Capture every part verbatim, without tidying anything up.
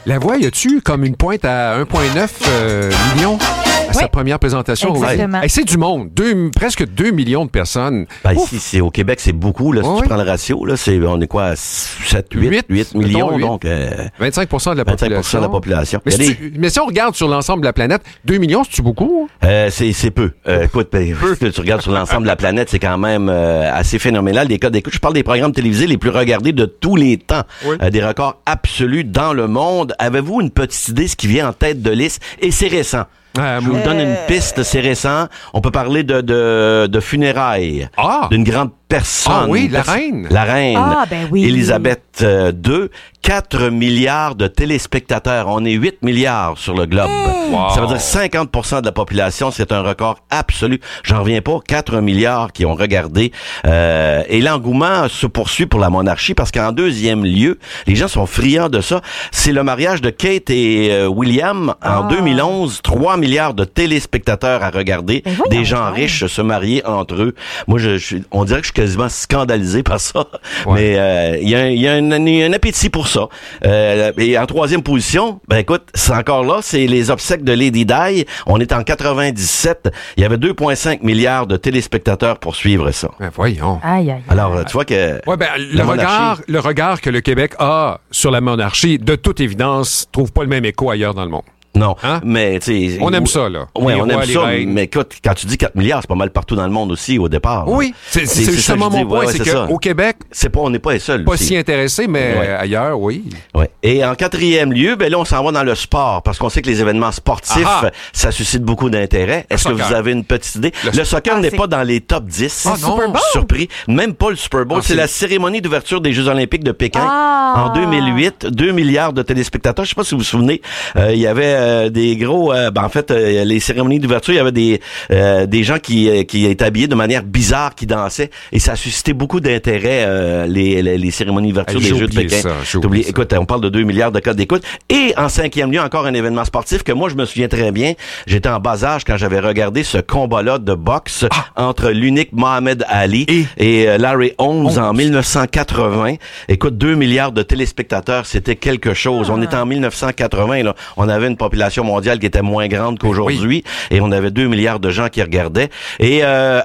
La Voix, y a-tu comme une pointe à un virgule neuf euh, million à Oui. sa première présentation? Exactement. Hey, c'est du monde. Deux, presque deux millions de personnes. Ben, ici, c'est, au Québec, c'est beaucoup. Là, si Oui. tu prends le ratio, là, c'est, on est quoi, à sept, huit, huit millions, mettons huit. donc euh, vingt-cinq pour cent de la vingt-cinq pour population. cent de la population. Mais, Il y a si des- tu- mais si on regarde sur l'ensemble de la planète, deux millions, c'est-tu beaucoup? Euh, c'est, c'est peu. Euh, écoute, ben, si tu regardes sur l'ensemble de la planète, c'est quand même euh, assez phénoménal. Des codes d'écoute, je parle des programmes télévisés les plus regardés de tous les temps. Oui. Euh, des records absolus dans le monde. Avez-vous une petite idée, ce qui vient en tête de liste? Et c'est récent. Euh, Je vous donne une piste, c'est récent. On peut parler de, de, de funérailles. Ah! D'une grande personne. Ah oui, la Pers- reine. La reine. Ah, ben oui. Élisabeth euh, deux. quatre milliards de téléspectateurs. On est huit milliards sur le globe. Wow. Ça veut dire cinquante pour cent de la population. C'est un record absolu. J'en reviens pas. quatre milliards qui ont regardé. Euh, et l'engouement se poursuit pour la monarchie parce qu'en deuxième lieu, les gens sont friands de ça. C'est le mariage de Kate et euh, William en Ah. deux mille onze. trois milliards de téléspectateurs à regarder. Ben voyons Des gens donc. riches se marier entre eux. Moi, je, je suis- on dirait que je suis quasiment scandalisé par ça. Ouais. Mais euh, il y a, un- il y a un, un appétit pour ça. Euh, et en troisième position, ben écoute, c'est encore là, c'est les obsèques de Lady Di. On est en quatre-vingt-dix-sept. Il y avait deux virgule cinq milliards de téléspectateurs pour suivre ça. Ben voyons. Aïe, aïe, aïe. Alors, tu vois que... Ouais, ben, le La regard, monarchie. le regard que le Québec a sur la monarchie, de toute évidence, trouve pas le même écho ailleurs dans le monde. Non, Hein? mais tu sais... On aime ça, là. Oui, Les on rois, aime les ça, reines. mais écoute, quand tu dis quatre milliards, c'est pas mal partout dans le monde aussi au départ. là. Oui, c'est, c'est, C'est- c'est justement ça que je mon dis, point, ouais, c'est, ouais, c'est ça. qu'au Québec, C'est pas, on n'est pas les seuls. pas aussi. si intéressé, mais Ouais. ailleurs, oui. Ouais. Et en quatrième lieu, ben là, on s'en va dans le sport, parce qu'on sait que les événements sportifs, Ah. ça suscite beaucoup d'intérêt. Est-ce que soccer. vous avez une petite idée? Le Le, soccer Ah, n'est c'est- pas dans les top dix. Ah, non. Super Bowl? Surpris. Même pas le Super Bowl. Ah, c'est, c'est- la cérémonie d'ouverture des Jeux olympiques de Pékin. Ah. En deux mille huit, deux milliards de téléspectateurs. Je sais pas si vous vous souvenez, euh, il y avait euh, des gros... euh, ben, en fait, euh, les cérémonies d'ouverture, il y avait des euh, des gens qui, euh, qui étaient habillés de manière bizarre, qui dansaient, et ça a suscité beaucoup d'intérêt, euh, les, les, les cérémonies d'ouverture Hey, des j'ai Jeux de oublié Pékin. ça, j'ai T'oublies- oublié ça. Écoute, on parle de deux milliards de codes d'écoute. Et en cinquième lieu, encore un événement sportif que moi, je me souviens très bien. J'étais en bas âge quand j'avais regardé ce combat-là de boxe entre l'unique Mohamed Ali Et? et, euh, Larry Holmes Holmes. en mille neuf cent quatre-vingts. Écoute, deux milliards de téléspectateurs, c'était quelque chose. On était en mille neuf cent quatre-vingts, là. On avait une population mondiale qui était moins grande qu'aujourd'hui. Et on avait deux milliards de gens qui regardaient. Et... Euh,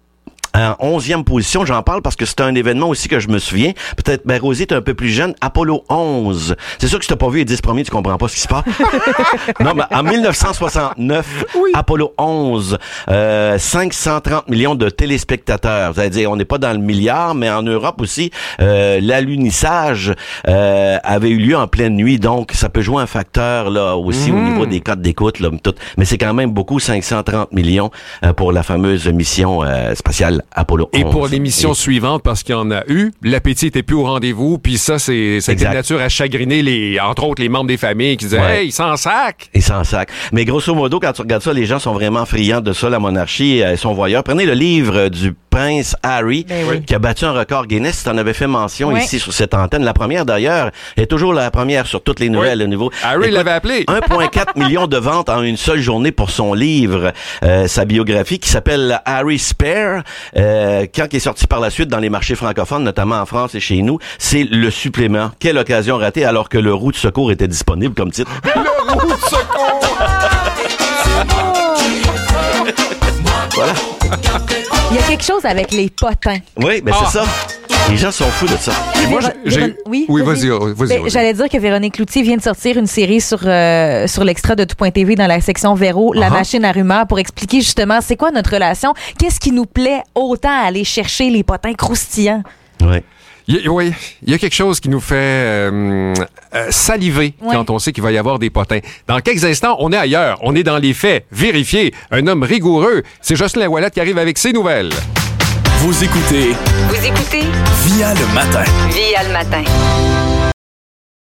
en onzième position, j'en parle parce que c'est un événement aussi que je me souviens. Peut-être, ben, Rosie, t'es un peu plus jeune. Apollo onze. C'est sûr que si t'as pas vu les dix premiers, tu comprends pas ce qui se passe. Non, mais en mille neuf cent soixante-neuf, Apollo onze, euh, cinq cent trente millions de téléspectateurs. Vous allez dire, on n'est pas dans le milliard, mais en Europe aussi, euh, l'alunissage euh, avait eu lieu en pleine nuit. Donc, ça peut jouer un facteur là aussi au niveau des codes d'écoute. Là, tout. Mais c'est quand même beaucoup, cinq cent trente millions euh, pour la fameuse mission euh, spatiale Apollo onze. Et pour l'émission Et- suivante, parce qu'il y en a eu, l'appétit était plus au rendez-vous, puis ça, c'est, c'était de Exact. nature à chagriner les, entre autres, les membres des familles qui disaient, Ouais. hey, ils s'en sac! Et sans sac. Mais grosso modo, quand tu regardes ça, les gens sont vraiment friands de ça, la monarchie, euh, ils sont voyeurs. Prenez le livre euh, du prince Harry, Ben oui. qui a battu un record Guinness. Tu en avais fait mention Ouais. ici sur cette antenne. La première, d'ailleurs, est toujours la première sur toutes les nouvelles Oui. au niveau. Harry Écoute, l'avait appelé. un virgule quatre million de ventes en une seule journée pour son livre, euh, sa biographie qui s'appelle Harry Spare, euh, quand il est sorti par la suite dans les marchés francophones, notamment en France et chez nous, c'est le supplément. Quelle occasion ratée alors que le roue de secours était disponible comme titre. Le roue de secours! Voilà. Il y a quelque chose avec les potins. Oui, ben Ah. c'est ça. Les gens sont fous de ça. Et moi, Véro- j'ai- Véron- Oui, oui, vas-y. vas-y, oh, vas-y, Ben, vas-y. J'allais dire que Véronique Cloutier vient de sortir une série sur, euh, sur l'extra de Tout.tv dans la section Véro, La Ah. machine à rumeurs, pour expliquer justement c'est quoi notre relation, qu'est-ce qui nous plaît autant à aller chercher les potins croustillants. Oui. Il y a- Oui, il y a quelque chose qui nous fait euh, euh, saliver Ouais. quand on sait qu'il va y avoir des potins. Dans quelques instants, on est ailleurs. On est dans les faits, vérifiés. Un homme rigoureux. C'est Jocelyn Ouellette qui arrive avec ses nouvelles. Vous écoutez Vous écoutez Via le matin. Via le matin.